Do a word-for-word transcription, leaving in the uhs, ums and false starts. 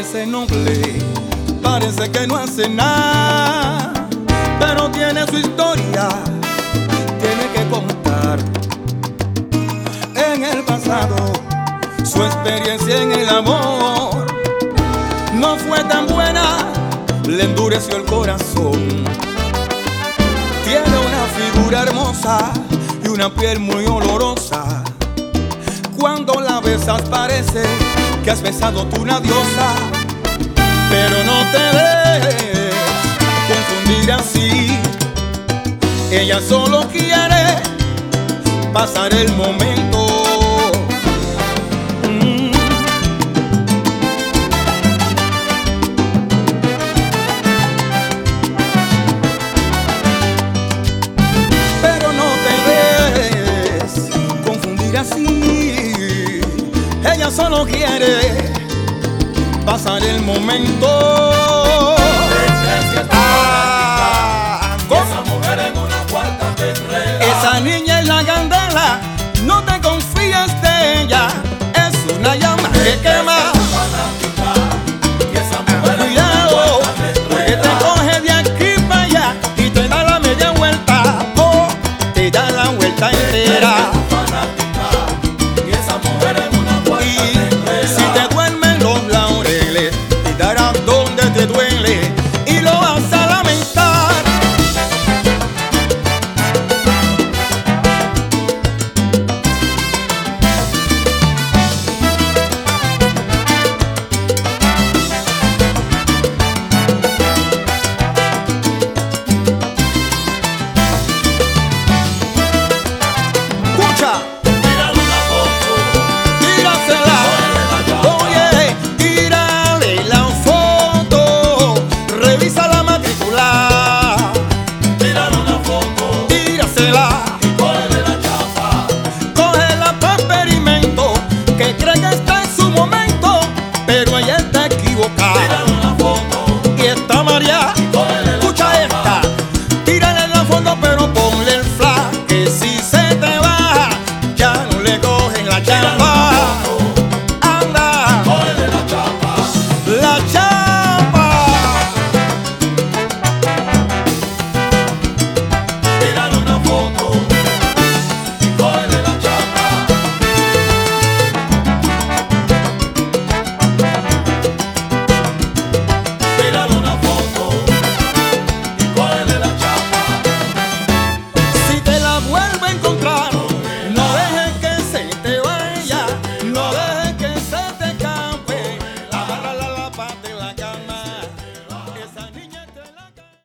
parece noble, parece que no hace nada, pero tiene su historia, tiene que contar. En el pasado, su experiencia en el amor no fue tan buena, le endureció el corazón. Tiene una figura hermosa y una piel muy olorosa. Cuando la besas parece que has besado tú una diosa. Pero no te dejes confundir así, ella solo quiere pasar el momento. mm. Pero no te dejes confundir así, ella solo quiere pasar el momento.